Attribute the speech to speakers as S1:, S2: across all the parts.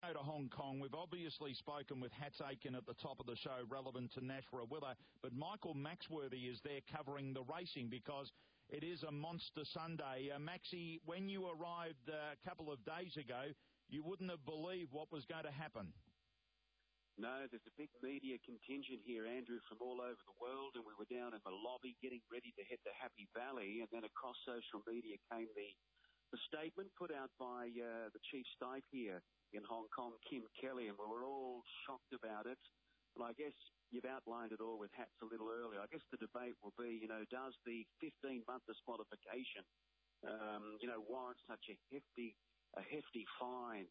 S1: go to Hong Kong. We've obviously spoken with Hats Aiken at the top of the show, relevant to Nash Rawiller, but Michael Maxworthy is there covering the racing because it is a monster Sunday. Maxie, when you arrived a couple of days ago, you wouldn't have believed what was going to happen.
S2: No, there's a big media contingent here, Andrew, from all over the world, and we were down in the lobby getting ready to head to Happy Valley, and then across social media came the statement put out by the chief stipe here in Hong Kong, Kim Kelly, and we were all shocked about it. And I guess you've outlined it all with Hats a little earlier. I guess the debate will be, does the 15-month disqualification, warrant such a hefty fine?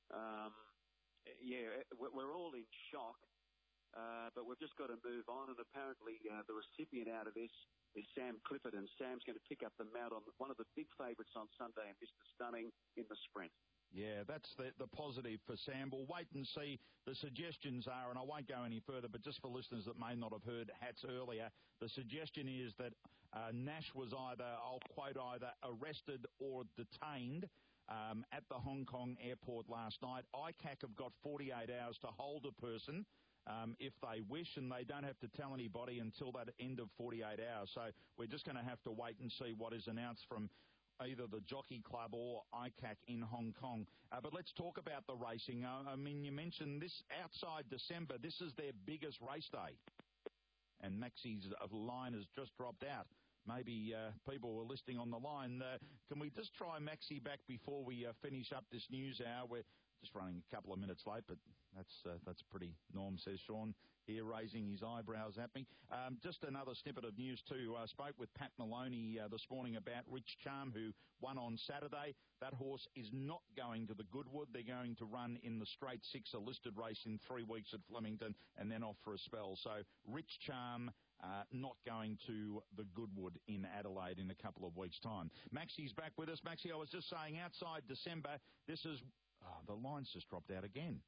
S2: We're all in shock, but we've just got to move on. And apparently the recipient out of this is Sam Clifford, and Sam's going to pick up the mount on one of the big favourites on Sunday, and Mr. Stunning in the sprint. Yeah, that's the positive for Sam. We'll wait and see. The suggestions are, and I won't go any further, but just for listeners that may not have heard Hats earlier, the suggestion is that Nash was I'll quote, either arrested or detained at the Hong Kong airport last night. ICAC have got 48 hours to hold a person if they wish, and they don't have to tell anybody until that end of 48 hours. So we're just going to have to wait and see what is announced from either the Jockey Club or ICAC in Hong Kong. But let's talk about the racing. I mean, you mentioned this outside December. This is their biggest race day. And Maxie's line has just dropped out. Maybe people were listening on the line. Can we just try Maxie back before we finish up this news hour? We're just running a couple of minutes late, but that's pretty norm, says Sean, here raising his eyebrows at me. Just another snippet of news too. I spoke with Pat Maloney this morning about Rich Charm, who won on Saturday. That horse is not going to the Goodwood. They're going to run in the Straight Six, a listed race in 3 weeks at Flemington, and then off for a spell. So Rich Charm not going to the Goodwood in Adelaide in a couple of weeks' time. Maxie's back with us. Maxie, I was just saying, outside December, this is... the line's just dropped out again.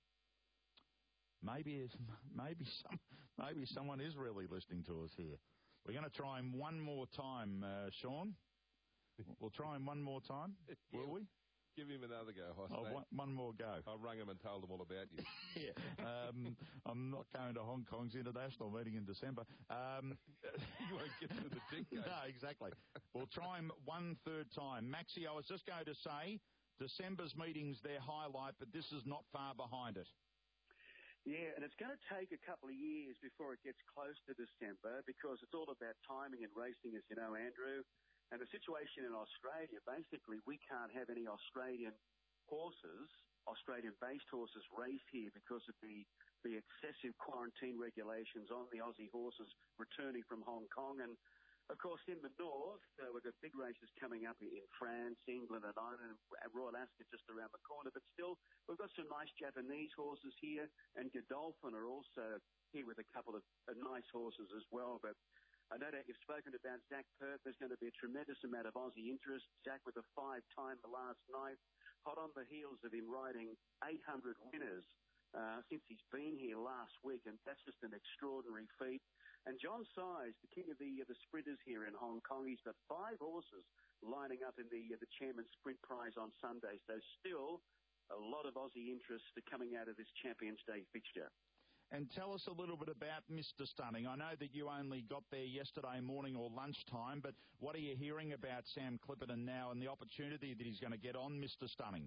S2: Maybe someone is really listening to us here. We're going to try him one more time, Sean. We'll try him one more time, will we?
S3: Give him another go, Hoss.
S1: One more go.
S3: I rang him and told him all about you.
S1: Yeah. I'm not going to Hong Kong's international meeting in December.
S3: You won't get to the tick.
S1: No, exactly. We'll try him one third time. Maxie, I was just going to say, December's meeting's their highlight, but this is not far behind it.
S2: Yeah, and it's going to take a couple of years before it gets close to December, because it's all about timing and racing, as you know, Andrew. And the situation in Australia, basically, we can't have any Australian horses, Australian-based horses, race here because of the excessive quarantine regulations on the Aussie horses returning from Hong Kong. And of course, in the north, we've got big races coming up in France, England and Ireland, and Royal Ascot just around the corner. But still, we've got some nice Japanese horses here, and Godolphin are also here with a couple of nice horses as well. But I know that you've spoken about Zach Pert. There's going to be a tremendous amount of Aussie interest. Zach with a 5-time the last night, hot on the heels of him riding 800 winners since he's been here last week, and that's just an extraordinary feat. And John Size, the king of the sprinters here in Hong Kong, he's got 5 horses lining up in the Chairman's Sprint Prize on Sunday. So still a lot of Aussie interest coming out of this Champions Day fixture.
S1: And tell us a little bit about Mr. Stunning. I know that you only got there yesterday morning or lunchtime, but what are you hearing about Sam Clipperton now and the opportunity that he's going to get on Mr. Stunning?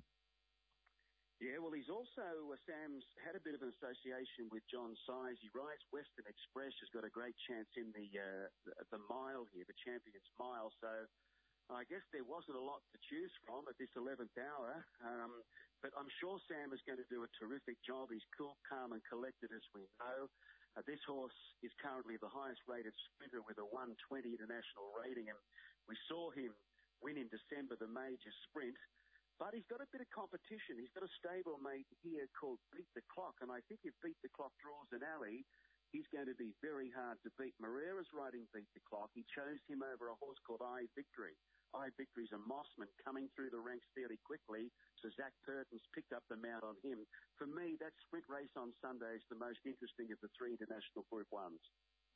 S2: Yeah, well, he's also, Sam's had a bit of an association with John Size. He rides Western Express, has got a great chance in the mile here, the Champions Mile. So I guess there wasn't a lot to choose from at this 11th hour. But I'm sure Sam is going to do a terrific job. He's cool, calm and collected, as we know. This horse is currently the highest rated sprinter with a 120 international rating. And we saw him win in December the major sprint. But he's got a bit of competition. He's got a stablemate here called Beat the Clock, and I think if Beat the Clock draws an alley, he's going to be very hard to beat. Moreira's riding Beat the Clock. He chose him over a horse called I Victory. I Victory's a Mossman coming through the ranks fairly quickly, so Zach Purton's picked up the mount on him. For me, that sprint race on Sunday is the most interesting of the 3 international Group 1s.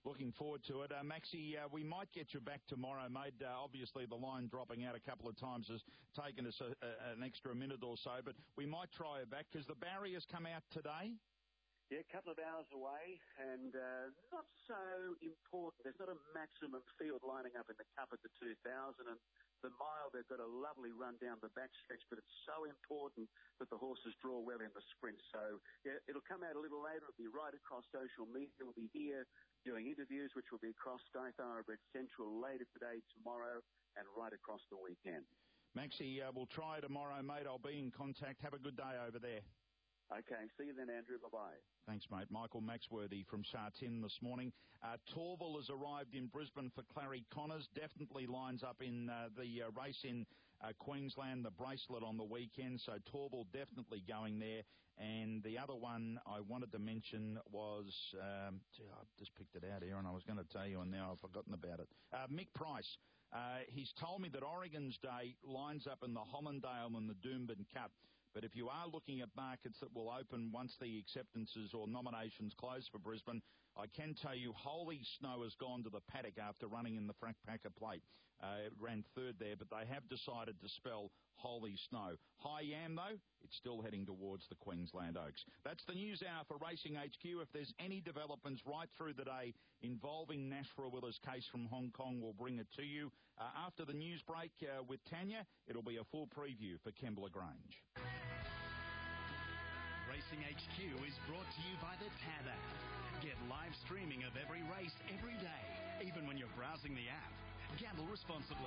S1: Looking forward to it. Maxie, we might get you back tomorrow, mate. Obviously, the line dropping out a couple of times has taken us an extra minute or so, but we might try it back because the barriers come out today.
S2: Yeah, a couple of hours away and not so important. There's not a maximum field lining up in the Cup at the 2000, and the mile, they've got a lovely run down the backstretch, but it's so important that the horses draw well in the sprint. So, yeah, it'll come out a little later. It'll be right across social media. We'll be here doing interviews, which will be across Sky Thoroughbred Central later today, tomorrow, and right across the weekend.
S1: Maxie, we'll try tomorrow, mate. I'll be in contact. Have a good day over there.
S2: Okay, see you then, Andrew. Bye-bye.
S1: Thanks, mate. Michael Maxworthy from Sha Tin this morning. Torval has arrived in Brisbane for Clary Connors. Definitely lines up in the race in Queensland, the Bracelet on the weekend. So Torval definitely going there. And the other one I wanted to mention was, I've just picked it out here and I was going to tell you and now I've forgotten about it. Mick Price. He's told me that Oregon's Day lines up in the Hollandale and the Doomben Cup. But if you are looking at markets that will open once the acceptances or nominations close for Brisbane, I can tell you Holy Snow has gone to the paddock after running in the Frank Packer Plate. It ran third there, but they have decided to spell Holy Snow. High Yam, though, it's still heading towards the Queensland Oaks. That's the news hour for Racing HQ. If there's any developments right through the day involving Nash Rawiller's case from Hong Kong, we'll bring it to you. After the news break with Tanya, it'll be a full preview for Kembla Grange.
S4: Racing HQ is brought to you by the Tab app. Get live streaming of every race every day, even when you're browsing the app. Gamble responsibly.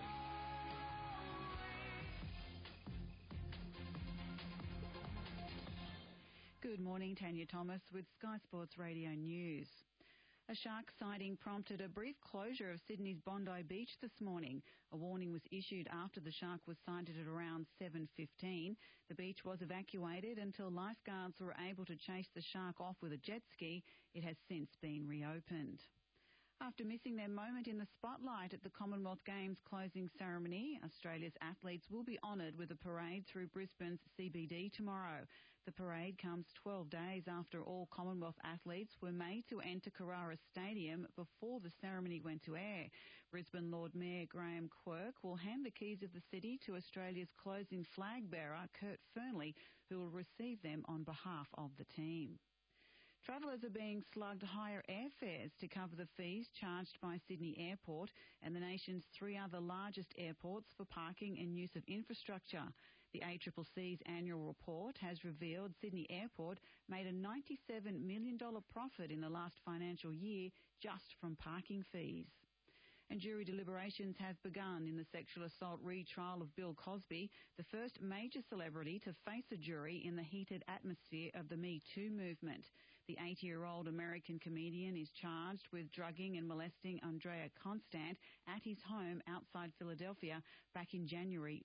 S5: Good morning, Tanya Thomas with Sky Sports Radio News. A shark sighting prompted a brief closure of Sydney's Bondi Beach this morning. A warning was issued after the shark was sighted at around 7:15. The beach was evacuated until lifeguards were able to chase the shark off with a jet ski. It has since been reopened. After missing their moment in the spotlight at the Commonwealth Games closing ceremony, Australia's athletes will be honoured with a parade through Brisbane's CBD tomorrow. The parade comes 12 days after all Commonwealth athletes were made to enter Carrara Stadium before the ceremony went to air. Brisbane Lord Mayor Graham Quirk will hand the keys of the city to Australia's closing flag bearer, Kurt Fearnley, who will receive them on behalf of the team. Travellers are being slugged higher airfares to cover the fees charged by Sydney Airport and the nation's three other largest airports for parking and use of infrastructure. The ACCC's annual report has revealed Sydney Airport made a $97 million profit in the last financial year just from parking fees. And jury deliberations have begun in the sexual assault retrial of Bill Cosby, the first major celebrity to face a jury in the heated atmosphere of the Me Too movement. The 80-year-old American comedian is charged with drugging and molesting Andrea Constant at his home outside Philadelphia back in January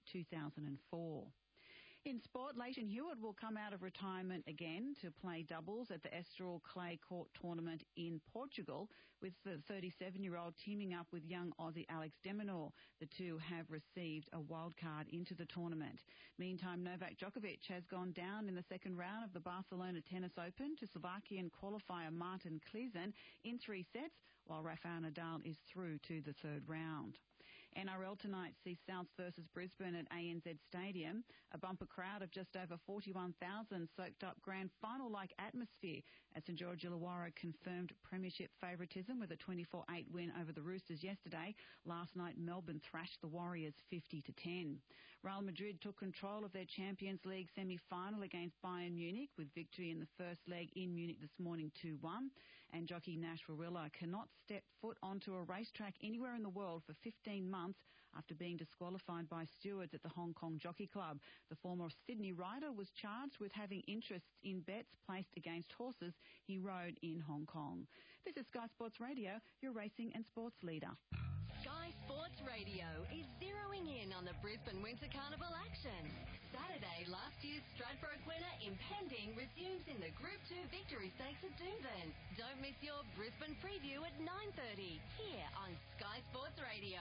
S5: 2004. In sport, Leighton Hewitt will come out of retirement again to play doubles at the Estoril Clay Court Tournament in Portugal, with the 37-year-old teaming up with young Aussie Alex de Minaur. The two have received a wildcard into the tournament. Meantime, Novak Djokovic has gone down in the second round of the Barcelona Tennis Open to Slovakian qualifier Martin Klizan in 3 sets, while Rafael Nadal is through to the third round. NRL tonight sees South versus Brisbane at ANZ Stadium. A bumper crowd of just over 41,000 soaked up grand final-like atmosphere as St George Illawarra confirmed premiership favouritism with a 24-8 win over the Roosters yesterday. Last night, Melbourne thrashed the Warriors 50-10. Real Madrid took control of their Champions League semi-final against Bayern Munich with victory in the first leg in Munich this morning 2-1. And jockey Nash Rawiller cannot step foot onto a racetrack anywhere in the world for 15 months after being disqualified by stewards at the Hong Kong Jockey Club. The former Sydney rider was charged with having interests in bets placed against horses he rode in Hong Kong. This is Sky Sports Radio, your racing and sports leader.
S6: Sky Sports Radio is zeroing in on the Brisbane Winter Carnival action. Saturday, last year's Stradbroke winner Impending resumes in the Group 2 Victory Stakes at Doomben. Don't miss your Brisbane preview at 9:30 here on Sky Sports Radio.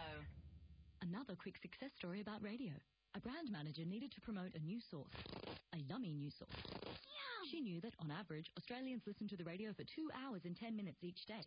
S7: Another quick success story about radio. A brand manager needed to promote a new source, a yummy new source. Yum. She knew that, on average, Australians listen to the radio for 2 hours and 10 minutes each day.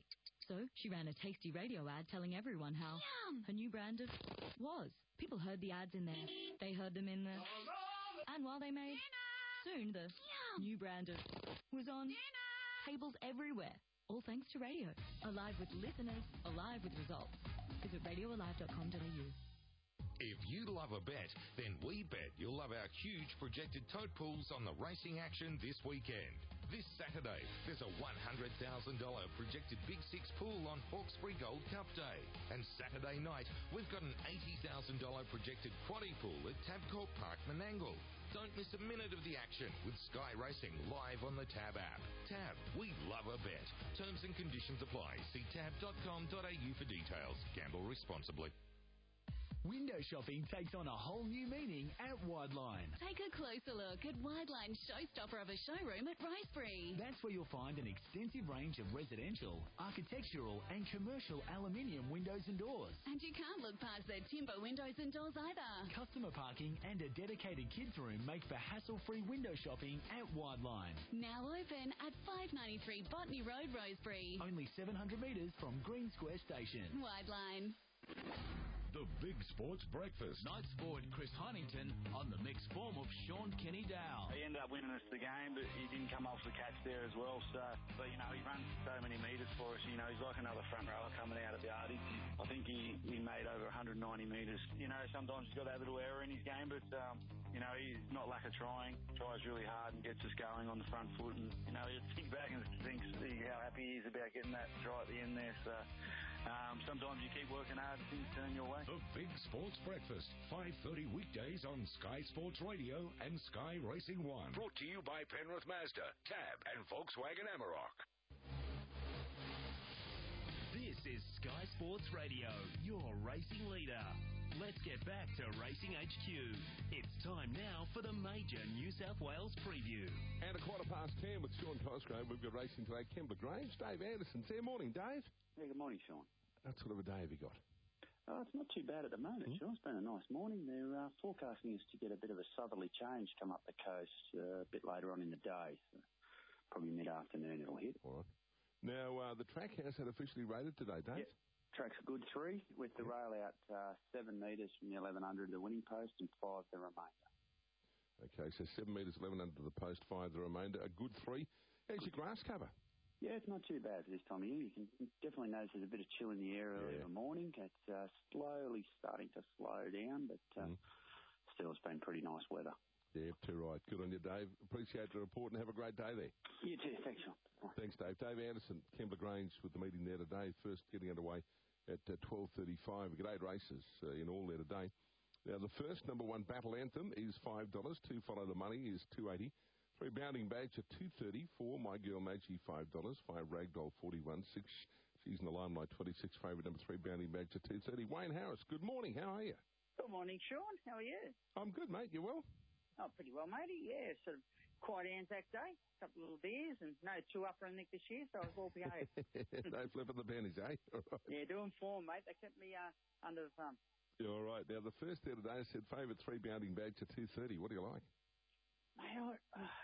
S7: So she ran a tasty radio ad telling everyone how her new brand of was. People heard the ads in there. They heard them in the... And while they made... Soon the new brand of was on tables everywhere. All thanks to radio. Alive with listeners, alive with results. Visit radioalive.com.au.
S8: If you love a bet, then we bet you'll love our huge projected tote pools on the racing action this weekend. This Saturday, there's a $100,000 projected Big Six pool on Hawkesbury Gold Cup Day. And Saturday night, we've got an $80,000 projected quaddie pool at Tabcorp Park, Menangle. Don't miss a minute of the action with Sky Racing live on the Tab app. Tab, we love a bet. Terms and conditions apply. See tab.com.au for details. Gamble responsibly.
S9: Window shopping takes on a whole new meaning at Wideline.
S6: Take a closer look at Wideline's showstopper of a showroom at Rosebery.
S9: That's where you'll find an extensive range of residential, architectural and commercial aluminium windows and doors.
S6: And you can't look past their timber windows and doors either.
S9: Customer parking and a dedicated kids room make for hassle-free window shopping at Wideline.
S6: Now open at 593 Botany Road, Rosebery.
S9: Only 700 metres from Green Square Station.
S6: Wideline.
S10: The Big Sports Breakfast.
S9: Night Sport Chris Huntington on the mixed form of Sean Kenny Dow.
S11: He ended up winning us the game, but he didn't come off the catch there as well. So, but he runs so many metres for us. He's like another front rower coming out of the Arctic. I think he made over 190 metres. Sometimes he's got that little error in his game, but he's not lack of trying. Tries really hard and gets us going on the front foot. And you think back and think how happy he is about getting that try at the end there. So. Sometimes you keep working hard and things turn your way.
S10: The Big Sports Breakfast, 5:30 weekdays on Sky Sports Radio and Sky Racing 1. Brought to you by Penrith Mazda, Tab and Volkswagen Amarok.
S12: This is Sky Sports Radio, your racing leader. Let's get back to Racing HQ. It's time now for the major New South Wales preview.
S3: And 10:15 with Sean Cosgrove. We've got racing today. Kembla Grange, Dave Anderson's there. Morning, Dave.
S2: Yeah, good morning, Sean.
S3: What sort of a day have you got?
S2: Oh, it's not too bad at the moment, Sean. It's been a nice morning. They're forecasting us to get a bit of a southerly change come up the coast a bit later on in the day. So probably mid-afternoon it'll hit.
S3: All right. Now, the track has had officially rated today, Dave?
S2: Yep. Track's a good 3 with the rail out 7 metres from the 1100 the winning post and 5 the remainder.
S3: Okay, so 7 metres, 1100 the post, 5 the remainder. A good 3. How's your grass cover?
S2: Yeah, it's not too bad for this time of year. You can definitely notice there's a bit of chill in the air early in the morning. It's slowly starting to slow down, but still it's been pretty nice weather.
S3: Yeah, too right. Good on you, Dave. Appreciate the report and have a great day there.
S2: You too. Thanks, Sean.
S3: Thanks, Dave. Dave Anderson, Kembla Grange with the meeting there today. First getting underway at 12:35. We've got 8 races in all there today. Now, the first, number 1, Battle Anthem, is $5. 2 Follow the Money is $2.80. 3 Bounding Badge at $2.30. 4 My Girl Maggie $5. 5 Ragdoll $41. 6 She's in the Limelight 26. Favourite number 3 Bounding Badge at $2.30. Wayne Harris, good morning. How are you?
S13: Good morning, Sean. How are you?
S3: I'm good, mate. You well?
S13: Oh, pretty well, matey. Yeah, sort of quiet Anzac Day. A couple of little beers and no 2-upper in this year, so I was well behaved.
S3: No flipping the pennies, eh? All right.
S13: Yeah, doing form, mate. They kept me under the thumb.
S3: Yeah, all right. Now, the first there today said favourite 3 Bounding Badge at $2.30. What do you like?
S13: Mate,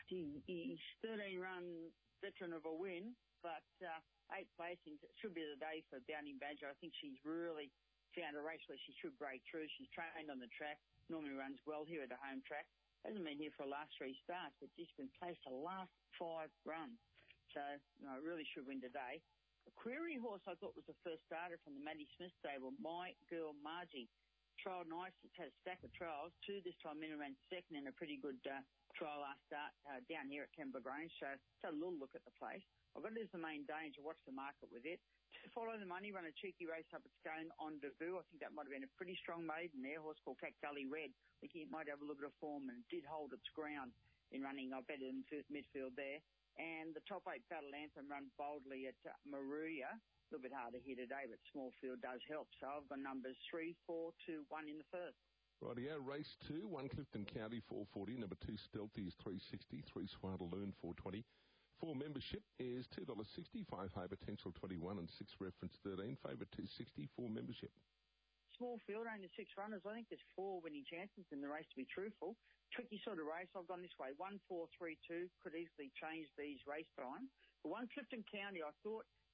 S13: he's 13-run veteran of a win, but 8th placing should be the day for Bounding Badger. I think she's really found a race where she should break through. She's trained on the track, normally runs well here at the home track. Hasn't been here for the last 3 starts, but she's been placed the last 5 runs. So, really should win today. The Query horse I thought was the first starter from the Maddie Smith stable, My Girl Margie. Trialled nice. It's had a stack of trials. 2 this time in and ran second in a pretty good trial last start down here at Kembla Grange. So, just a little look at the place. I've got it as the main danger. Watch the market with it. To Follow the Money, run a cheeky race up at Scone on debut. I think that might have been a pretty strong maiden there. Horse called Cat Gully Red. I think it might have a little bit of form and did hold its ground in running better than midfield there. And the top 8 Battle Anthem run boldly at Maruya. A little bit harder here today, but small field does help. So I've got numbers 3, 4, 2, 1 in the first.
S3: Rightio, race 2, 1 Clifton County, 440. Number 2 Stealthy is $3.60. 3 Swadaloon, $4.20. 4 membership is $2.60. 5 High Potential, $21. And 6 Reference, $13. Favourite $2.60. 4 membership.
S13: Small field, only 6 runners. I think there's 4 winning chances in the race, to be truthful. Tricky sort of race. I've gone this way. 1, 4, 3, 2. Could easily change these race times. For 1 Clifton County, I thought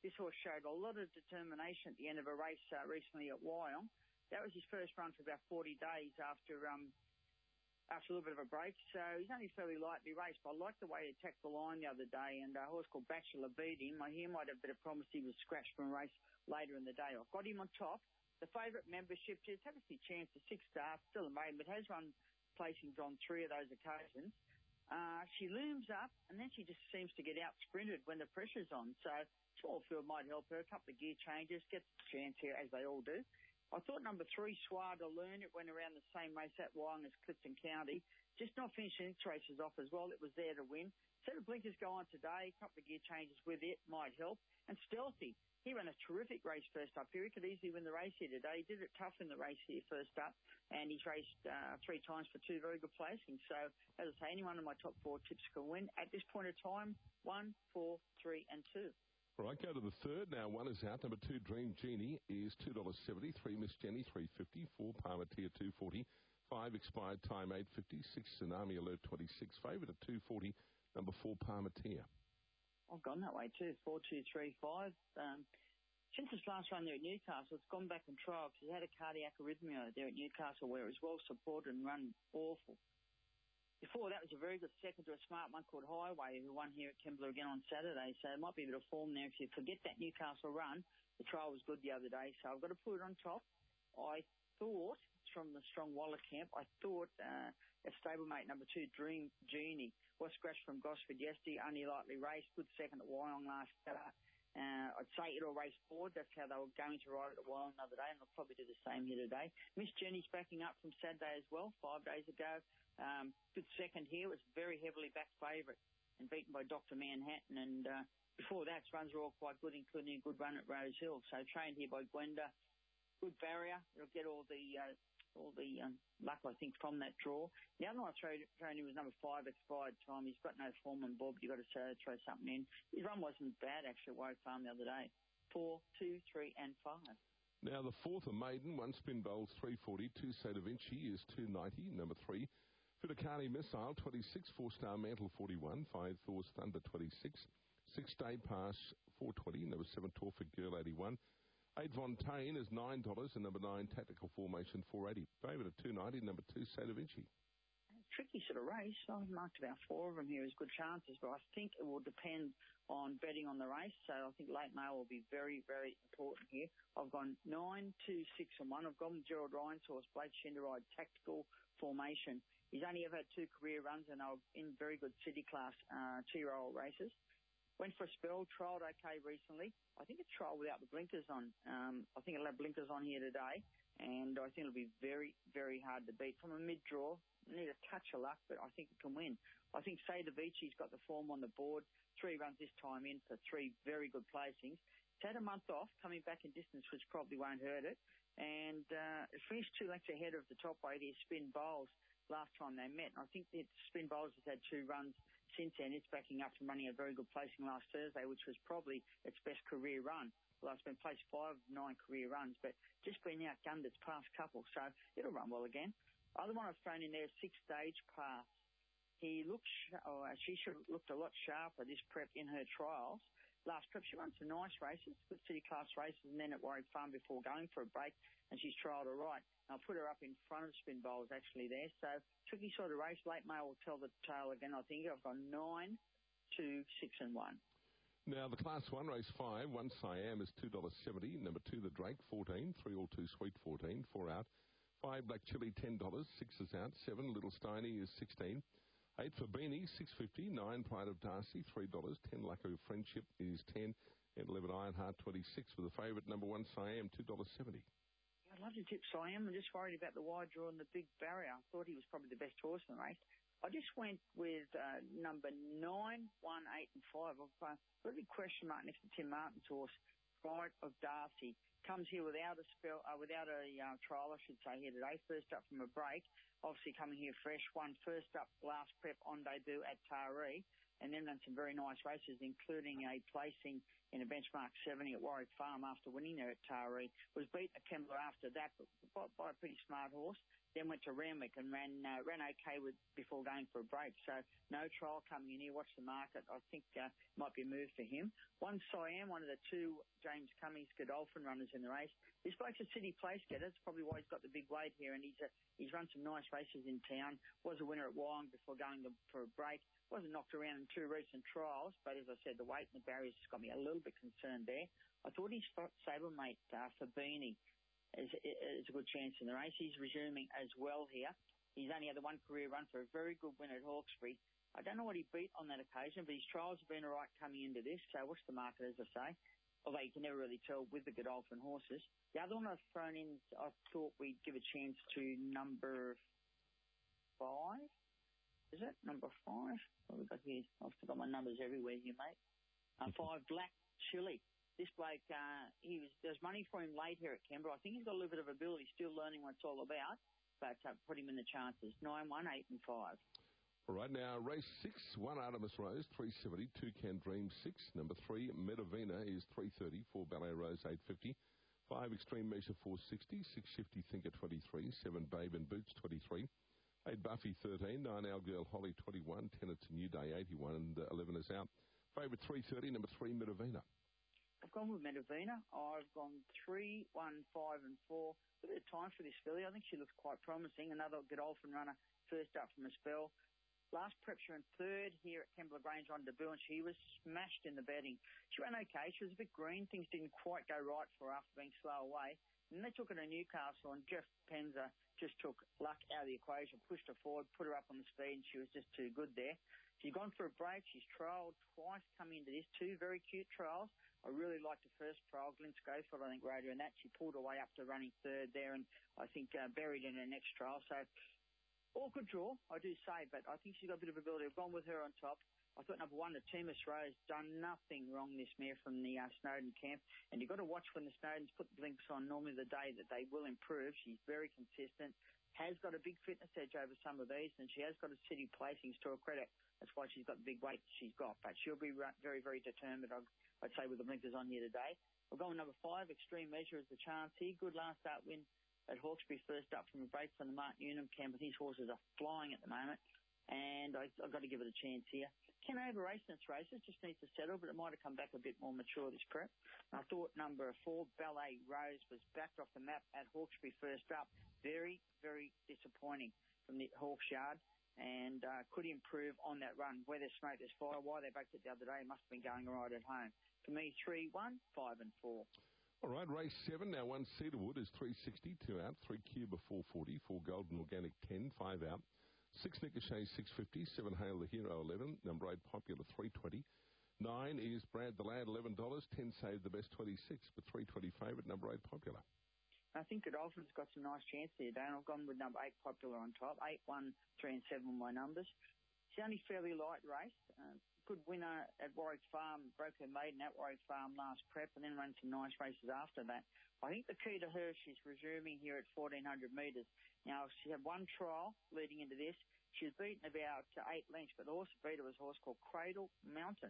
S13: this horse showed a lot of determination at the end of a race recently at Wyong. That was his first run for about 40 days after a little bit of a break. So he's only fairly lightly raced, but I like the way he attacked the line the other day, and a horse called Bachelor beat him. He might have a bit of promise he was scratched from a race later in the day. I've got him on top. The favourite membership, just had a few chance of 6 starts, still a maiden, but has run placings on 3 of those occasions. She looms up, and then she just seems to get out-sprinted when the pressure's on. So small field might help her. A couple of gear changes, gets a chance here, as they all do. I thought number 3, Soir de Lune, it went around the same race at Wyong as Clifton County. Just not finishing its races off as well. It was there to win. So the blinkers go on today. A couple of gear changes with it might help. And Stealthy, he ran a terrific race first up here. He could easily win the race here today. He did it tough in the race here first up. And he's raced 3 times for 2 very good placings. So, as I say, any one of my top 4 tips can win. At this point of time, 1, 4, 3 and 2.
S3: All right, go to the third now. 1 is out. Number 2, Dream Genie, is $2.70. 3, Miss Jenny, $3.50. 4, Palmateer, $2.40. 5, Expired Time, $8.50. 6, Tsunami Alert, $26. Favourite at $2.40. Number 4, Palmateer.
S13: I've gone that way too. 4, 2, 3, 5. Since its last run there at Newcastle, it's gone back and trialled because it had a cardiac arrhythmia there at Newcastle where it was well supported and run awful. Before that was a very good second to a smart one called Highway, who won here at Kembla again on Saturday. So it might be a bit of form there. If you forget that Newcastle run, the trial was good the other day. So I've got to put it on top. I thought, from the strong Waller camp, a stablemate number 2, Dream Genie, was scratched from Gosford yesterday, only lightly raced. Good second at Wyong last start. I'd say it'll race forward. That's how they were going to ride it at Wyong another day, and they'll probably do the same here today. Miss Jenny's backing up from Saturday as well, 5 days ago. Good second here. Was very heavily backed favourite and beaten by Dr. Manhattan. And before that, runs were all quite good, including a good run at Rose Hill. So trained here by Gwenda. Good barrier. It'll get all the luck, I think, from that draw. The other one I thrown in was number 5, Expired Time. He's got no form and bob. You've got to throw something in. His run wasn't bad, actually, at Warwick Farm the other day. 4, 2, 3 and 5.
S3: Now the 4th, a maiden. 1 Spin Bowls, $3.40. 2, Say Da Vinci, is $2.90. Number 3, Fittacani Missile, 26. 4 Star Mantle, 41. 5 Thor's Thunder, 26. 6 Day Pass, $4.20. Number 7, Torfolk Girl, 81. 8 Fontaine is $9, and number 9, Tactical Formation, $4.80. Favourite at $2.90, number 2, Say Da Vinci.
S13: Tricky sort of race. I've marked about 4 of them here as good chances, but I think it will depend on betting on the race. So I think late mail will be very, very important here. I've gone 9, 2, 6 and 1. I've gone Gerald Ryan's horse, Blake Shinderide, Tactical Formation. He's only ever had 2 career runs, and they're in very good city class 2-year-old races. Went for a spell, trialled okay recently. I think it's trialled without the blinkers on. I think it'll have blinkers on here today, and I think it'll be very, very hard to beat. From a mid-draw, need a touch of luck, but I think it can win. I think Say Da Vinci's got the form on the board. 3 runs this time in for 3 very good placings. It's had a month off, coming back in distance, which probably won't hurt it. And it finished 2 lengths ahead of the top weight here, Spin Bowls, last time they met. And I think that Spin Bowls has had 2 runs since then. It's backing up from running a very good placing last Thursday, which was probably its best career run. Well, it's been placed 5 of 9 career runs, but just been outgunned its past couple, so it'll run well again. Other one I've thrown in there is 6 Stage Pass. She should have looked a lot sharper this prep in her trials. Last prep, she runs some nice races, good city class races, and then at Warwick Farm before going for a break, and she's trialled all right. I'll put her up in front of Spin Bowls actually there. So tricky sort of race. Late Mail will tell the tale again, I think. I've got 9, 2, 6 and 1.
S3: Now the Class 1 race 5. 1 Siam is $2.70. Number 2 The Drake, 14. 3 All Too Sweet, 14. 4 out. 5 Black Chili, $10. 6 is out. 7 Little Steiny is 16. 8 for Beanie, $6.50. 9 Pride of Darcy, $3. 10 Luck of Friendship is 10. And 11 Ironheart, 26. With the favourite number 1 Siam, $2.70.
S13: I'd love to tip Siam. I'm just worried about the wide draw and the big barrier. I thought he was probably the best horse in the race. I just went with number 9, 1, 8 and 5. I've got a big question mark next to Tim Martin's horse, Pride of Darcy. Comes here without a trial, I should say, here today. First up from a break. Obviously coming here fresh. Won first up last prep on debut at Taree. And then done some very nice races, including a placing in a benchmark 70 at Warwick Farm after winning there at Taree. Was beaten at Kembla after that, but by a pretty smart horse. then went to Randwick and ran okay before going for a break. So no trial coming in here. Watch the market. I think might be a move for him. One Siam, one of the two James Cummings Godolphin runners in the race. This bloke's a city place getter. That's probably why he's got the big weight here, and he's run some nice races in town. Was a winner at Wyong before going for a break. Wasn't knocked around in two recent trials, but as I said, the weight and the barriers got me a little bit concerned there. I thought his stablemate Fabini is a good chance in the race. He's resuming as well here. He's only had the one career run for a very good win at Hawkesbury. I don't know what he beat on that occasion, but his trials have been all right coming into this. So watch the market, as I say. Although you can never really tell with the Godolphin horses. The other one I've thrown in, I thought we'd give a chance to number 5. Is it number 5? What have we got here? I've got my numbers everywhere here, mate. 5 Black Chili. This bloke, there's money for him late here at Canberra. I think he's got a little bit of ability, still learning what it's all about, but put him in the chances. 9, 1, 8 and 5.
S3: All right, now race 6, 1 Artemis Rose, 370, 2 Can Dream 6. Number 3, Medavina is 330, 4 Ballet Rose 850, 5 Extreme Measure 460, 6 Shifty Thinker 23, 7 Babe and Boots 23, 8 Buffy 13, 9 Our Girl Holly 21, 10 It's a New Day 81, and 11 is out. Favourite 330, number 3 Medavina.
S13: I've gone with Medavina. I've gone 3, 1, 5 and 4. A bit of time for this filly. I think she looks quite promising. Another Godolphin runner first up from a spell. Last prep, she ran third here at Kembla Grange on debut, and she was smashed in the betting. She ran okay. She was a bit green. Things didn't quite go right for her after being slow away. And they took her to Newcastle, and Jeff Penza just took luck out of the equation, pushed her forward, put her up on the speed, and she was just too good there. She's gone for a break. She's trialled twice coming into this. 2 very cute trials. I really liked the first trial. Glenn Schofield, I think, rode her in that. She pulled her way up to running third there, and I think buried in her next trial. So, awkward draw, I do say, but I think she's got a bit of ability. I've gone with her on top. I thought number 1, the Timus Rose, done nothing wrong this mare from the Snowden camp. And you've got to watch when the Snowdens put the blinks on, normally the day that they will improve. She's very consistent, has got a big fitness edge over some of these, and she has got a city placings to her credit. That's why she's got the big weight she's got. But she'll be very, very determined, I'd say, with the blinkers on here today. We're going number 5, Extreme Measure is the chance here. Good last start win at Hawkesbury, first up from a break from the Martin Unum camp. And these horses are flying at the moment. And I've got to give it a chance here. Canova race in its races, just needs to settle, but it might have come back a bit more mature this prep. I thought number 4, Ballet Rose, was backed off the map at Hawkesbury first up. Very, very disappointing from the Hawks Yard, and could improve on that run. Where there's smoke, there's fire. Why they backed it the other day must have been going right at home. For me, 3, 1, 5 and 4.
S3: All right, race 7. Now 1 Cedarwood is 360, 2 out. 3 Cuba 440, 4 Golden Organic 10, 5 out. 6 Nicoche 650, 7 Hail the Hero 11, number 8 Popular 320, 9 is Brad the Lad $11, 10 Save the Best 26, but 320 favourite number 8 Popular.
S13: I think Godolphin's got some nice chance there, Dan. I've gone with number 8 Popular on top. 8, 1, 3 and 7 were my numbers. It's only fairly light race. Good winner at Warwick Farm, broke her maiden at Warwick Farm last prep, and then ran some nice races after that. I think the key to her, she's resuming here at 1,400 metres. Now, she had one trial leading into this. She was beaten about 8 lengths, but the horse that beat her was a horse called Cradle Mountain.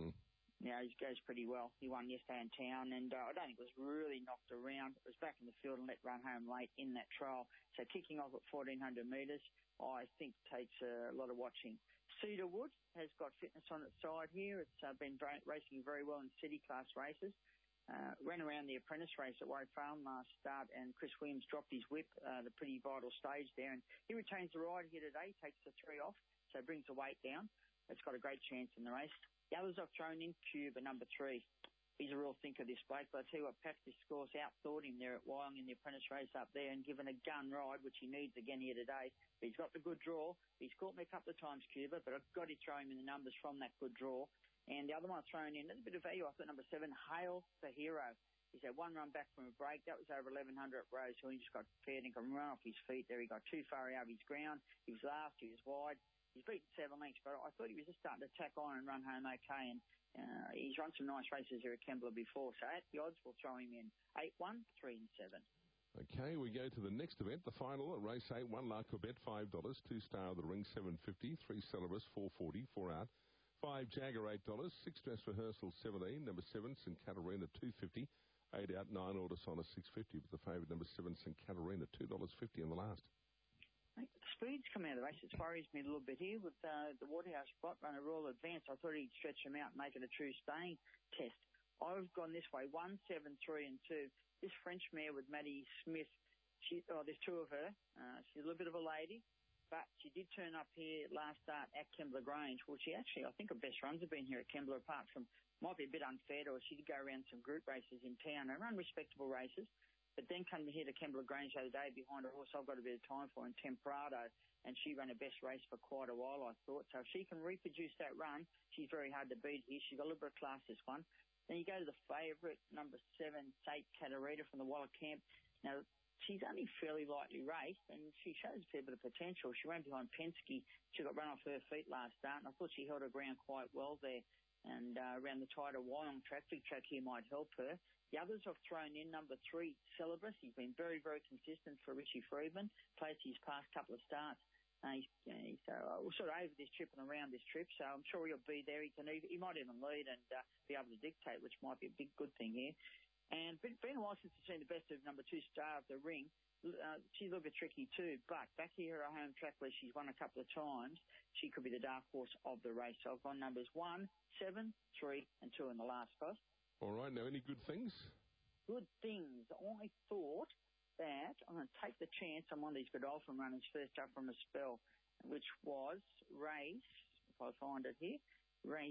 S13: Now, he goes pretty well. He won yesterday in town, and I don't think it was really knocked around. It was back in the field and let run home late in that trial. So kicking off at 1,400 metres, I think takes a lot of watching. Cedarwood has got fitness on its side here. It's been racing very well in city class races. Ran around the apprentice race at Warwick Farm last start, and Chris Williams dropped his whip, the pretty vital stage there. And he retains the ride here today, takes the 3 off, so brings the weight down. It's got a great chance in the race. The others I've thrown in, Cuba, number 3. He's a real thinker, this bloke. But I tell you what, Patrick Scourse outthought him there at Wyong in the apprentice race up there and given a gun ride, which he needs again here today. But he's got the good draw. He's caught me a couple of times, Cuba, but I've got to throw him in the numbers from that good draw. And the other one I've thrown in, a bit of value, I thought number 7, Hail the Hero. He's had one run back from a break. That was over 1,100 at Rose Hill. He just got fair and can run off his feet there. He got too far out of his ground. He was last. He was wide. He's beaten 7 lengths, but I thought he was just starting to tack on and run home okay. And he's run some nice races here at Kembla before. So at the odds, we'll throw him in 8, 1, 3 and 7.
S3: Okay, we go to the next event, the final at race 8. 1 La Corbett, $5. 2 Star of the Ring, $7.50. 3 Celebus, $4.40. 4 out. 5 Jagger, $8. 6 Dress Rehearsal, $17. Number 7 St Katarina, $2.50. 8 out. 9 Order Honor, $6.50. With the favourite number 7 St Katarina, $2.50 in the last.
S13: Speed's come out of the race. It worries me a little bit here with the Waterhouse spot runner Royal Advance. I thought he'd stretch him out and make it a true staying test. I've gone this way, 1, 7, 3 and 2. This French mare with Maddie Smith, there's two of her. She's a little bit of a lady, but she did turn up here last start at Kembla Grange. Well, she actually, I think her best runs have been here at Kembla, apart from, might be a bit unfair to her, she did go around some group races in town and run respectable races. But then come here to Kembla Grange the other day behind a horse I've got a bit of time for in Temperado, and she ran her best race for quite a while, I thought. So if she can reproduce that run, she's very hard to beat here. She's got a little bit of class, this one. Then you go to the favourite, number 7, Tate Catarita from the Waller Camp. Now, she's only fairly lightly raced, and she shows a fair bit of potential. She ran behind Penske. She got run off her feet last start, and I thought she held her ground quite well there. And around the tighter Wyong track, big track here might help her. The others I've thrown in, number 3, Celebris. He's been very, very consistent for Richie Friedman. Placed his past couple of starts. He's sort of over this trip and around this trip, so I'm sure he'll be there. He might even lead and be able to dictate, which might be a big good thing here. And being a while since I've seen the best of number 2, Star of the Ring, she's a little bit tricky too, but back here at her home track where she's won a couple of times, she could be the dark horse of the race. So I've gone numbers 1, 7, 3 and 2 in the last post.
S3: All right, now any good things?
S13: Good things. I thought that I'm going to take the chance on one of these Godolphin runners first up from a spell, which was race, if I find it here, where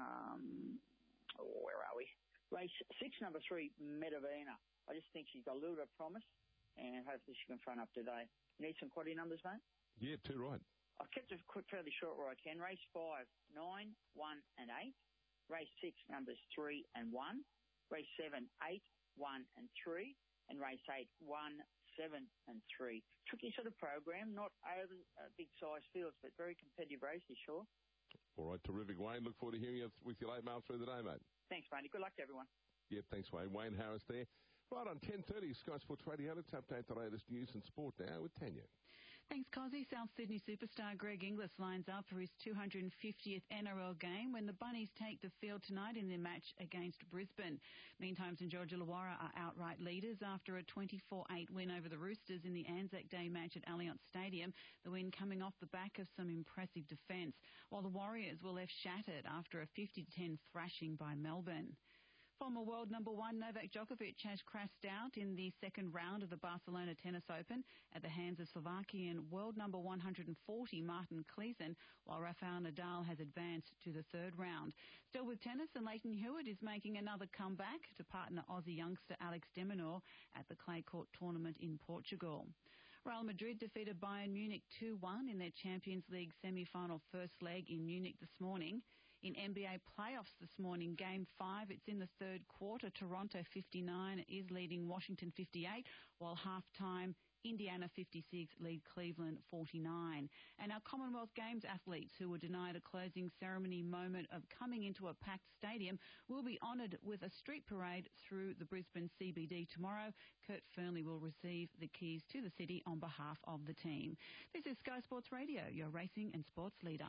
S13: are we? Race 6, number 3, Medavina. I just think she's got a little bit of promise, and hopefully she can front up today. You need some quaddy numbers, mate?
S3: Yeah, 2 right.
S13: I've kept it fairly short where I can. Race 5, 9, 1 and 8. Race 6, numbers 3 and 1. Race 7, 8, 1 and 3. And race 8, 1, 7 and 3. Tricky sort of program, not over big size fields, but very competitive races, sure.
S3: All right, terrific, Wayne. Look forward to hearing you with your late mail through the day, mate.
S13: Thanks, matey. Good luck to everyone.
S3: Yeah, thanks, Wayne. Wayne Harris there. Right, on 10:30, Sky Sports Radio. Let's update the latest news and sport now with Tanya.
S5: Thanks, Cozzy. South Sydney superstar Greg Inglis lines up for his 250th NRL game when the Bunnies take the field tonight in their match against Brisbane. Meantime, St George Illawarra are outright leaders after a 24-8 win over the Roosters in the Anzac Day match at Allianz Stadium, the win coming off the back of some impressive defence, while the Warriors were left shattered after a 50-10 thrashing by Melbourne. Former world number 1 Novak Djokovic has crashed out in the second round of the Barcelona Tennis Open at the hands of Slovakian world number 140 Martin Klisen, while Rafael Nadal has advanced to the third round. Still with tennis, and Leighton Hewitt is making another comeback to partner Aussie youngster Alex de Minaur at the clay court tournament in Portugal. Real Madrid defeated Bayern Munich 2-1 in their Champions League semi-final first leg in Munich this morning. In NBA playoffs this morning, Game 5, it's in the third quarter. Toronto 59 is leading Washington 58, while half-time Indiana 56 lead Cleveland 49. And our Commonwealth Games athletes who were denied a closing ceremony moment of coming into a packed stadium will be honoured with a street parade through the Brisbane CBD tomorrow. Kurt Fernley will receive the keys to the city on behalf of the team. This is Sky Sports Radio, your racing and sports leader.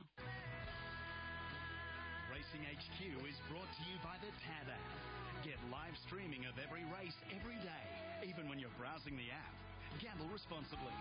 S4: Racing HQ is brought to you by the Tab app. Get live streaming of every race every day, even when you're browsing the app. Gamble responsibly.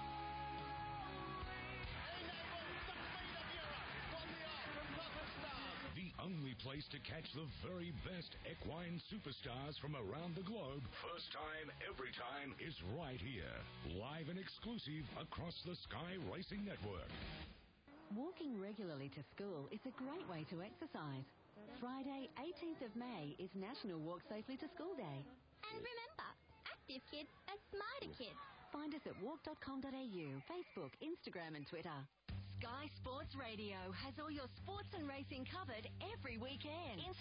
S10: The only place to catch the very best equine superstars from around the globe, first time, every time, is right here. Live and exclusive across the Sky Racing Network.
S6: Walking regularly to school is a great way to exercise. Friday, 18th of May is National Walk Safely to School Day.
S14: And remember, active kids are smarter kids.
S6: Find us at walk.com.au, Facebook, Instagram and Twitter.
S7: Sky Sports Radio has all your sports and racing covered every weekend.